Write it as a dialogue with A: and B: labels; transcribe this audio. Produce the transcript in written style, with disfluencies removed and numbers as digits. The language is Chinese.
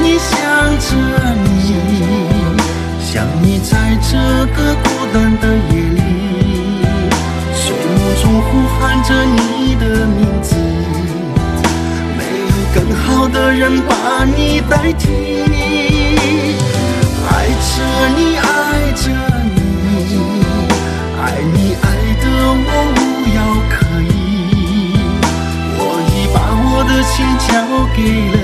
A: 里想着你，想你在这个孤单的夜里，睡梦中呼喊着你的名字，没有更好的人把你代替。爱着你，爱着你，爱你爱得我无药可医，我已把我的心交给了